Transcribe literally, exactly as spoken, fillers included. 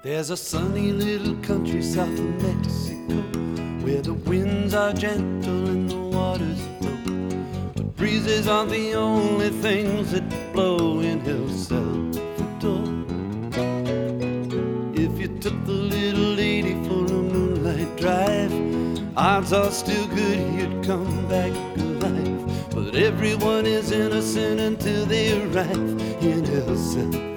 There's a sunny little country south of Mexico, where the winds are gentle and the waters low, but breezes aren't the only things that blow in El Salvador. If you took the little lady for a moonlight drive, odds are still good you'd come back alive. But everyone is innocent until they arrive in El Salvador.